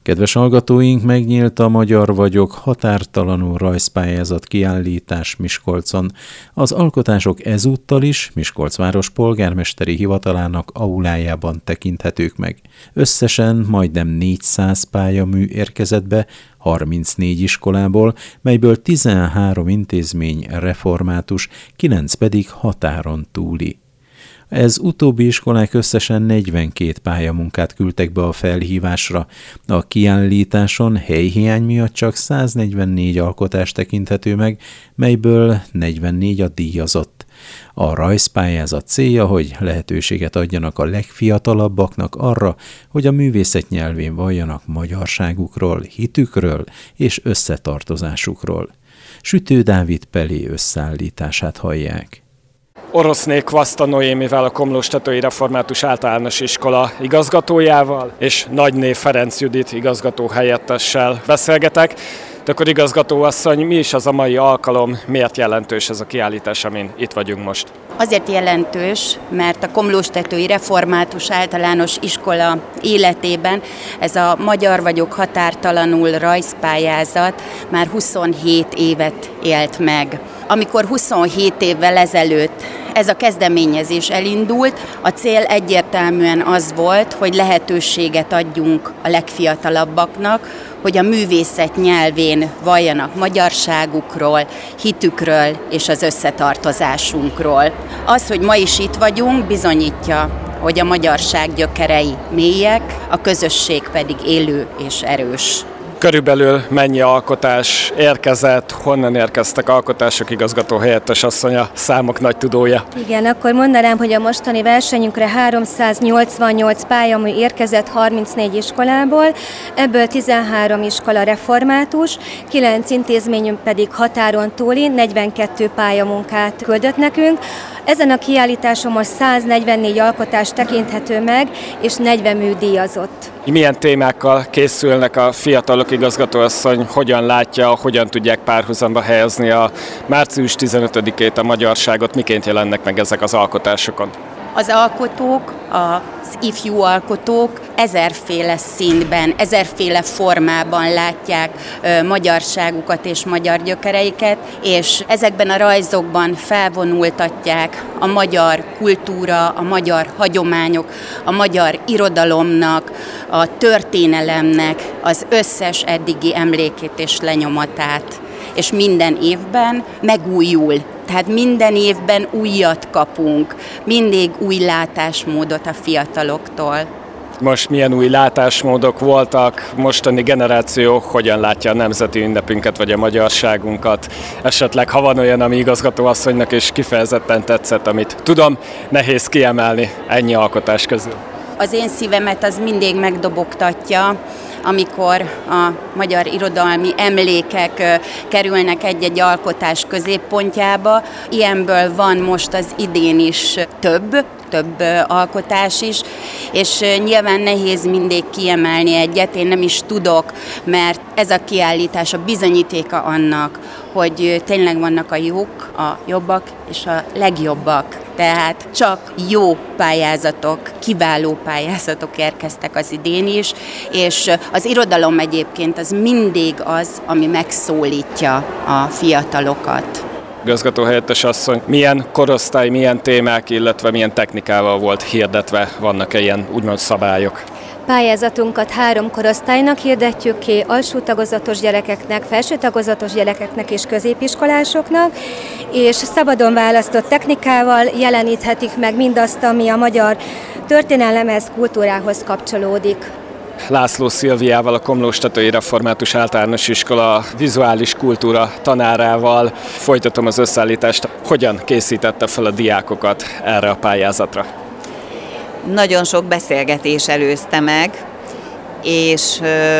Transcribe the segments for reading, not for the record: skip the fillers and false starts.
Kedves hallgatóink, megnyílt a Magyar vagyok határtalanul rajzpályázat kiállítás Miskolcon. Az alkotások ezúttal is Miskolc város polgármesteri hivatalának aulájában tekinthetők meg. Összesen majdnem 400 pályamű érkezett be 34 iskolából, melyből 13 intézmény református, 9 pedig határon túli. Ez utóbbi iskolák összesen 42 pályamunkát küldtek be a felhívásra. A kiállításon helyhiány miatt csak 144 alkotás tekinthető meg, melyből 44 a díjazott. A rajzpályázat célja, hogy lehetőséget adjanak a legfiatalabbaknak arra, hogy a művészet nyelvén valljanak magyarságukról, hitükről és összetartozásukról. Sütő Dávid Pelé összeállítását hallják. Oroszné Kvaszta Noémivel, a Komlóstetői Református Általános Iskola igazgatójával, és Nagyné Ferenc Judit igazgató helyettessel beszélgetek. De akkor igazgatóasszony, mi is az a mai alkalom, miért jelentős ez a kiállítás, amin itt vagyunk most? Azért jelentős, mert a Komlóstetői Református Általános Iskola életében ez a Magyar vagyok határtalanul rajzpályázat már 27 évet élt meg. Amikor 27 évvel ezelőtt ez a kezdeményezés elindult, a cél egyértelműen az volt, hogy lehetőséget adjunk a legfiatalabbaknak, hogy a művészet nyelvén valljanak magyarságukról, hitükről és az összetartozásunkról. Az, hogy ma is itt vagyunk, bizonyítja, hogy a magyarság gyökerei mélyek, a közösség pedig élő és erős. Körülbelül mennyi alkotás érkezett, honnan érkeztek alkotások, igazgató helyettes asszony a számok nagy tudója? Igen, akkor mondanám, hogy a mostani versenyünkre 388 pályamű érkezett 34 iskolából, ebből 13 iskola református, 9 intézményünk pedig határon túli, 42 pályamunkát küldött nekünk. Ezen a kiállításon most 144 alkotás tekinthető meg, és 40 mű díjazott. Milyen témákkal készülnek a fiatalok, igazgatóasszony, hogyan látja, hogyan tudják párhuzamba helyezni a március 15-ét, a magyarságot, miként jelennek meg ezek az alkotásokon? Az alkotók, az ifjú alkotók ezerféle színben, ezerféle formában látják magyarságukat és magyar gyökereiket, és ezekben a rajzokban felvonultatják a magyar kultúra, a magyar hagyományok, a magyar irodalomnak, a történelemnek az összes eddigi emlékét és lenyomatát. És minden évben megújul. Tehát minden évben újat kapunk, mindig új látásmódot a fiataloktól. Most milyen új látásmódok voltak, mostani generáció hogyan látja a nemzeti ünnepünket vagy a magyarságunkat? Esetleg ha van olyan, ami igazgatóasszonynak is kifejezetten tetszett, amit tudom, nehéz kiemelni ennyi alkotás közül. Az én szívemet az mindig megdobogtatja, amikor a magyar irodalmi emlékek kerülnek egy-egy alkotás középpontjába. Ilyenből van most az idén is több alkotás is, és nyilván nehéz mindig kiemelni egyet, én nem is tudok, mert ez a kiállítás a bizonyítéka annak, hogy tényleg vannak a jók, a jobbak és a legjobbak. Tehát csak jó pályázatok, kiváló pályázatok érkeztek az idén is, és az irodalom egyébként az mindig az, ami megszólítja a fiatalokat. Igazgató helyettes asszony, milyen korosztály, milyen témák, illetve milyen technikával volt hirdetve, vannak-e ilyen úgymond szabályok? Pályázatunkat 3 korosztálynak hirdetjük ki, alsó tagozatos gyerekeknek, felső tagozatos gyerekeknek és középiskolásoknak, és szabadon választott technikával jeleníthetik meg mindazt, ami a magyar történelemhez, kultúrához kapcsolódik. László Szilviával, a Komlóstetői Református Általános Iskola vizuális kultúra tanárával folytatom az összeállítást. Hogyan készítette fel a diákokat erre a pályázatra? Nagyon sok beszélgetés előzte meg, és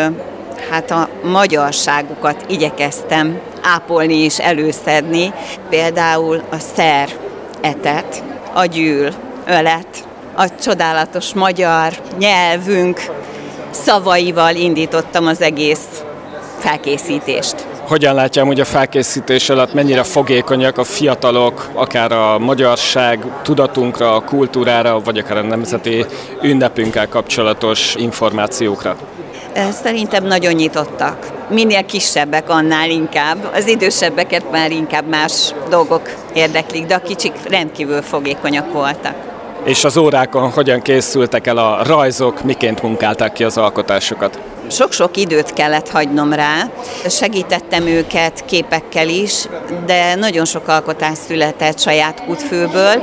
hát a magyarságukat igyekeztem ápolni és előszedni. Például a szer, etet, a gyűl, ölet, a csodálatos magyar nyelvünk szavaival indítottam az egész felkészítést. Hogyan látja amúgy a felkészítés alatt, mennyire fogékonyak a fiatalok, akár a magyarság tudatunkra, a kultúrára, vagy akár a nemzeti ünnepünkkel kapcsolatos információkra? Szerintem nagyon nyitottak. Minél kisebbek, annál inkább. Az idősebbeket már inkább más dolgok érdeklik, de a kicsik rendkívül fogékonyak voltak. És az órákon hogyan készültek el a rajzok, miként munkálták ki az alkotásokat? Sok-sok időt kellett hagynom rá, segítettem őket képekkel is, de nagyon sok alkotás született saját kútfőből,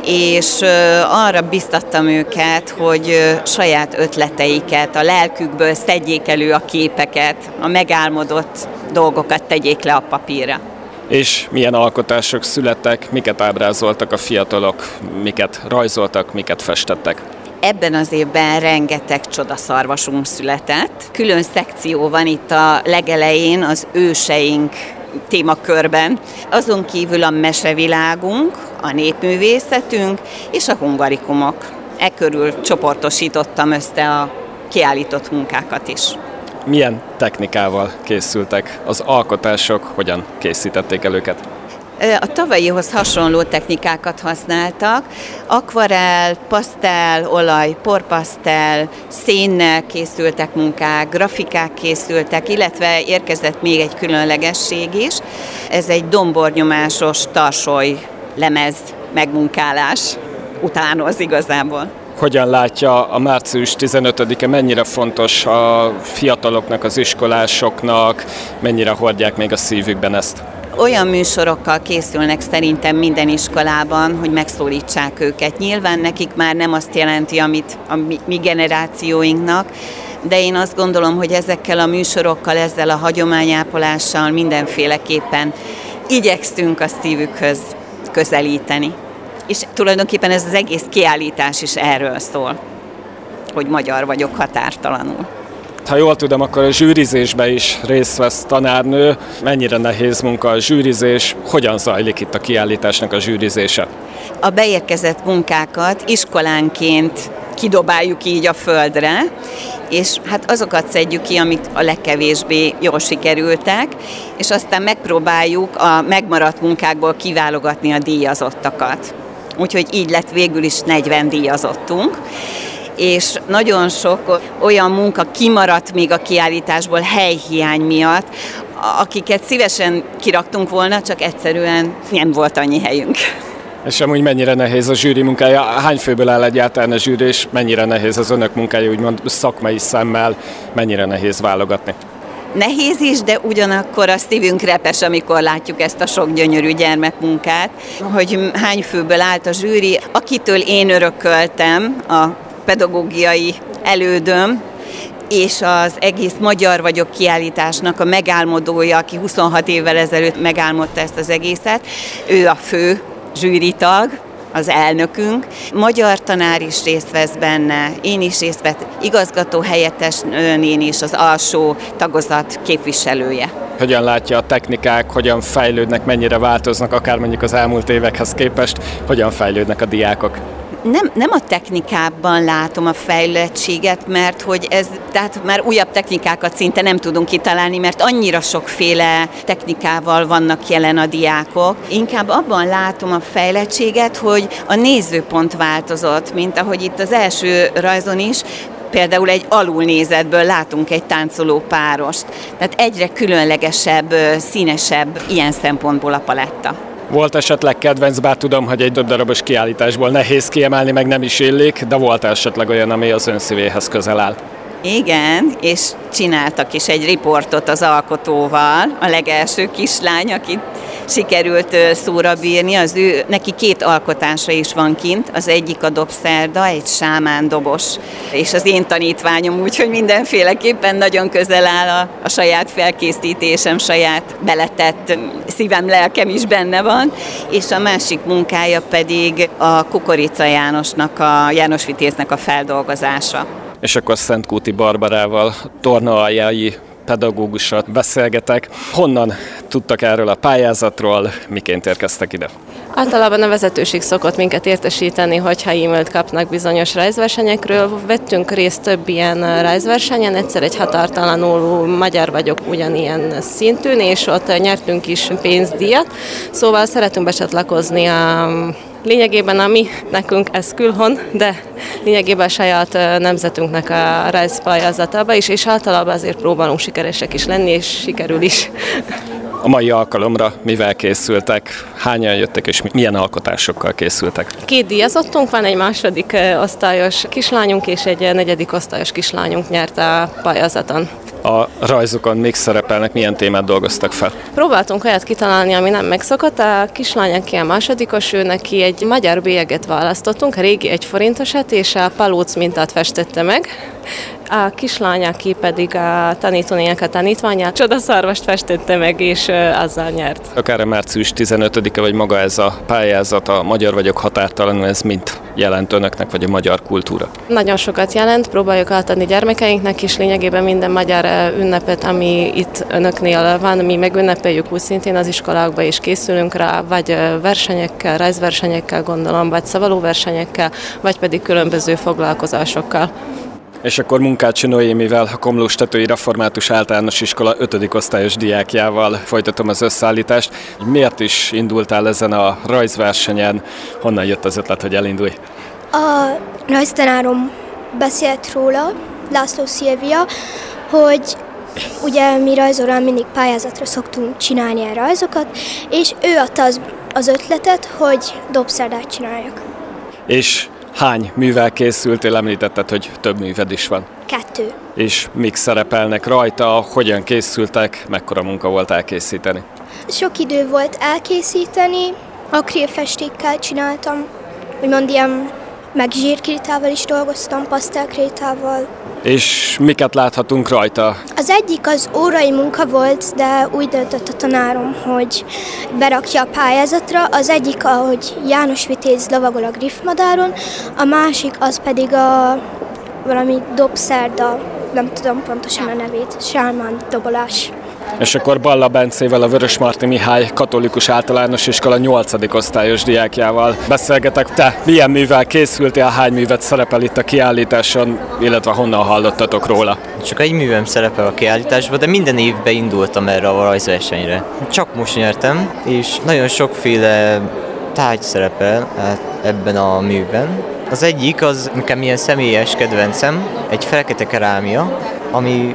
és arra biztattam őket, hogy saját ötleteiket, a lelkükből szedjék elő a képeket, a megálmodott dolgokat tegyék le a papírra. És milyen alkotások születtek, miket ábrázoltak a fiatalok, miket rajzoltak, miket festettek? Ebben az évben rengeteg csodaszarvasunk született. Külön szekció van itt a legelején az őseink témakörben. Azon kívül a mesevilágunk, a népművészetünk és a hungarikumok. E körül csoportosítottam össze a kiállított munkákat is. Milyen technikával készültek az alkotások, hogyan készítették el őket? A tavalyihoz hasonló technikákat használtak, akvarell, pasztel, olaj, porpasztel, szénnel készültek munkák, grafikák készültek, illetve érkezett még egy különlegesség is. Ez egy dombornyomásos tarsoly lemez megmunkálás utánoz igazából. Hogyan látja a március 15-e, mennyire fontos a fiataloknak, az iskolásoknak, mennyire hordják még a szívükben ezt? Olyan műsorokkal készülnek szerintem minden iskolában, hogy megszólítsák őket. Nyilván nekik már nem azt jelenti, amit a mi generációinknak, de én azt gondolom, hogy ezekkel a műsorokkal, ezzel a hagyományápolással mindenféleképpen igyekszünk a szívükhöz közelíteni. És tulajdonképpen ez az egész kiállítás is erről szól, hogy magyar vagyok határtalanul. Ha jól tudom, akkor a zsűrizésben is részt vesz tanárnő. Mennyire nehéz munka a zsűrizés? Hogyan zajlik itt a kiállításnak a zsűrizése? A beérkezett munkákat iskolánként kidobáljuk így a földre, és hát azokat szedjük ki, amik a legkevésbé jól sikerültek, és aztán megpróbáljuk a megmaradt munkákból kiválogatni a díjazottakat. Úgyhogy így lett végül is 40 díjazottunk. És nagyon sok olyan munka kimaradt még a kiállításból helyhiány miatt, akiket szívesen kiraktunk volna, csak egyszerűen nem volt annyi helyünk. És amúgy mennyire nehéz a zsűri munkája? Hány főből áll egyáltalán a zsűri, és mennyire nehéz az önök munkája, úgymond szakmai szemmel, mennyire nehéz válogatni? Nehéz is, de ugyanakkor a szívünk repes, amikor látjuk ezt a sok gyönyörű gyermekmunkát, hogy hány főből állt a zsűri, akitől én örököltem a pedagógiai elődöm, és az egész Magyar vagyok kiállításnak a megálmodója, aki 26 évvel ezelőtt megálmodta ezt az egészet, ő a fő zsűritag, az elnökünk. Magyar tanár is részt vesz benne, én is részt vett, igazgató helyettes én is az alsó tagozat képviselője. Hogyan látja a technikák, hogyan fejlődnek, mennyire változnak, akár mondjuk az elmúlt évekhez képest, hogyan fejlődnek a diákok? Nem a technikában látom a fejlettséget, mert hogy tehát már újabb technikákat szinte nem tudunk kitalálni, mert annyira sokféle technikával vannak jelen a diákok. Inkább abban látom a fejlettséget, hogy a nézőpont változott, mint ahogy itt az első rajzon is, például egy alulnézetből látunk egy táncoló párost. Tehát egyre különlegesebb, színesebb ilyen szempontból a paletta. Volt esetleg kedvenc, bár tudom, hogy egy darabos kiállításból nehéz kiemelni, meg nem is illik, de volt esetleg olyan, ami az ön szívéhez közel áll? Igen, és csináltak is egy riportot az alkotóval, a legelső kislány, akit sikerült szóra bírni, neki 2 alkotása is van kint, az egyik a dobszerda, egy sámán dobos, és az én tanítványom, úgyhogy mindenféleképpen nagyon közel áll a saját felkészítésem, saját beletett szívem, lelkem is benne van, és a másik munkája pedig a Kukorica János Vitéznek a feldolgozása. És akkor Szentkúti Barbarával, tornaaljai pedagógussal beszélgetek. Honnan tudtak erről a pályázatról, miként érkeztek ide? Általában a vezetőség szokott minket értesíteni, hogyha e-mailt kapnak bizonyos rajzversenyekről. Vettünk részt több ilyen rajzversenyen, egyszer egy határtalanul magyar vagyok ugyanilyen szintűn, és ott nyertünk is pénzdíjat. Szóval szeretünk becsatlakozni a Lényegében nekünk ez külhon, de lényegében saját nemzetünknek a rajzpályázatába is, és általában azért próbálunk sikeresek is lenni, és sikerül is. A mai alkalomra mivel készültek? Hányan jöttek, és milyen alkotásokkal készültek? 2 díjazottunk van, egy második osztályos kislányunk és egy 4. osztályos kislányunk nyert a pályázaton. A rajzokon még szerepelnek, milyen témát dolgoztak fel? Próbáltunk olyat kitalálni, ami nem megszokott. A kislány, aki a másodikos, ő neki egy magyar bélyeget választottunk, a régi 1 forintosat, és a palóc mintát festette meg. A kislány, aki pedig a tanítónének a tanítványát, csodaszarvast festette meg, és azzal nyert. Akár a március 15-e, vagy maga ez a pályázat, a Magyar vagyok határtalanul, ez mind jelent önöknek, vagy a magyar kultúra? Nagyon sokat jelent, próbáljuk átadni gyermekeinknek is, lényegében minden magyar ünnepet, ami itt önöknél van, mi megünnepeljük úgy szintén az iskolákba, és készülünk rá, vagy versenyekkel, rajzversenyekkel gondolom, vagy szavalóversenyekkel, vagy pedig különböző foglalkozásokkal. És akkor Munkácsi Noémivel, a Komlóstetői Református Általános Iskola 5. osztályos diákjával folytatom az összeállítást. Miért is indultál ezen a rajzversenyen? Honnan jött az ötlet, hogy elindulj? A rajztanárom beszélt róla, László Szilvia, hogy ugye mi rajzórán mindig pályázatra szoktunk csinálni ilyen rajzokat, és ő adta az ötletet, hogy dobszerdát csináljak. És hány művel készültél? Említetted, hogy több műved is van. 2. És mik szerepelnek rajta, hogyan készültek, mekkora munka volt elkészíteni? Sok idő volt elkészíteni, akrilfestékkel csináltam, úgymond ilyen meg zsírkrétával is dolgoztam, pasztelkrétával. És miket láthatunk rajta? Az egyik az órai munka volt, de úgy döntött a tanárom, hogy berakja a pályázatra. Az egyik, ahogy János Vitéz lovagol a griffmadáron, a másik az pedig valami dobszerda, nem tudom pontosan a nevét, sálmán dobolás. És akkor Balla Bencével, a Vörösmarty Mihály Katolikus Általános Iskola 8. osztályos diákjával beszélgetek. Te milyen művel készültél, hány művet szerepel itt a kiállításon, illetve honnan hallottatok róla? Csak egy művem szerepel a kiállításban, de minden évben indultam erre a rajzversenyre. Csak most nyertem, és nagyon sokféle tárgy szerepel ebben a műben. Az egyik, az nekem ilyen személyes kedvencem, egy fekete kerámia, ami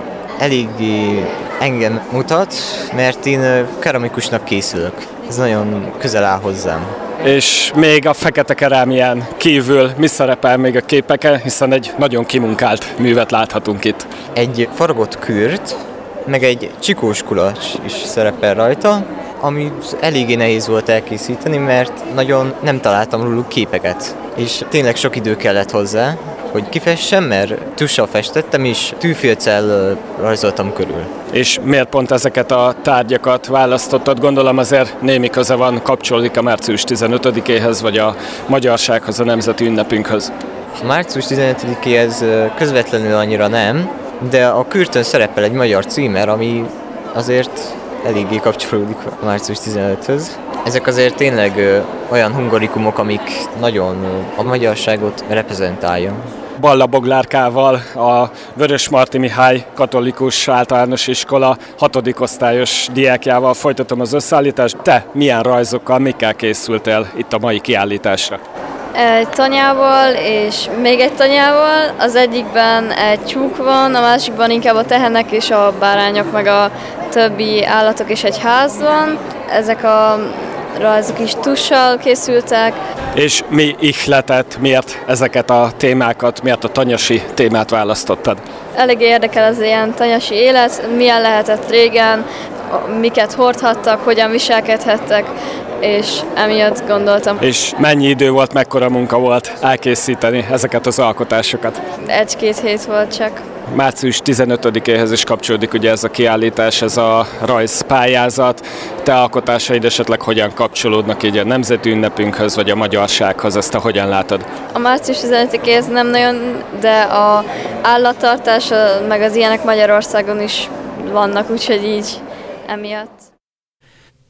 eléggé engem mutat, mert én keramikusnak készülök. Ez nagyon közel áll hozzám. És még a fekete kerámián kívül mi szerepel még a képeken, hiszen egy nagyon kimunkált művet láthatunk itt. Egy faragott kürt, meg egy csikós kulacs is szerepel rajta, ami eléggé nehéz volt elkészíteni, mert nagyon nem találtam róluk képeket. És tényleg sok idő kellett hozzá, hogy kifessem, mert tussal festettem, és tűfélccel rajzoltam körül. És miért pont ezeket a tárgyakat választottad? Gondolom azért némi köze van, kapcsolódik a március 15-éhez, vagy a magyarsághoz, a nemzeti ünnepünkhöz. A március 15-éhez közvetlenül annyira nem, de a kürtön szerepel egy magyar címer, ami azért eléggé kapcsolódik a március 15-höz. Ezek azért tényleg olyan hungarikumok, amik nagyon a magyarságot reprezentálja. Balla Boglárkával, a Vörösmarty Mihály Katolikus Általános Iskola 6. osztályos diákjával folytatom az összeállítást. Te milyen rajzokkal, mikkel készültél itt a mai kiállításra? Egy tanyával és még egy tanyával. Az egyikben egy tyúk van, a másikban inkább a tehenek és a bárányok, meg a többi állatok és egy ház van. Ezek a rajzok is tussal készültek. És mi ihletett, miért ezeket a témákat, miért a tanyasi témát választottad? Elég érdekel az ilyen tanyasi élet, milyen lehetett régen, miket hordhattak, hogyan viselkedhettek, és emiatt gondoltam. És mennyi idő volt, mekkora munka volt elkészíteni ezeket az alkotásokat? 1-2 hét volt csak. Március 15-éhez is kapcsolódik ugye ez a kiállítás, ez a rajzpályázat. Te alkotásaid esetleg hogyan kapcsolódnak így a nemzeti ünnepünkhöz, vagy a magyarsághoz, ezt te hogyan látod? A március 15-éhez nem nagyon, de a állattartás, meg az ilyenek Magyarországon is vannak, úgyhogy így emiatt.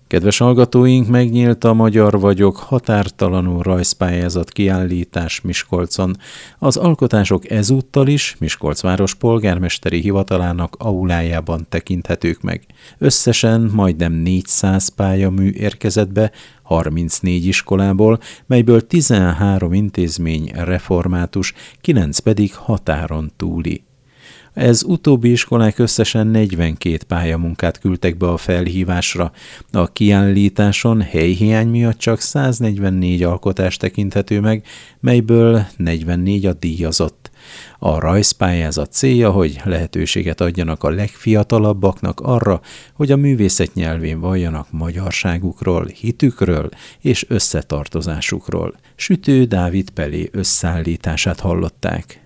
Kedves hallgatóink, megnyílt a Magyar vagyok határtalanul rajzpályázat kiállítás Miskolcon. Az alkotások ezúttal is Miskolc város polgármesteri hivatalának aulájában tekinthetők meg. Összesen majdnem 400 pályamű érkezett be 34 iskolából, melyből 13 intézmény református, 9 pedig határon túli. Ez utóbbi iskolák összesen 42 pályamunkát küldtek be a felhívásra. A kiállításon helyhiány miatt csak 144 alkotás tekinthető meg, melyből 44 a díjazott. A rajzpályázat célja, hogy lehetőséget adjanak a legfiatalabbaknak arra, hogy a művészet nyelvén valljanak magyarságukról, hitükről és összetartozásukról. Sütő Dávid Pelé összeállítását hallották.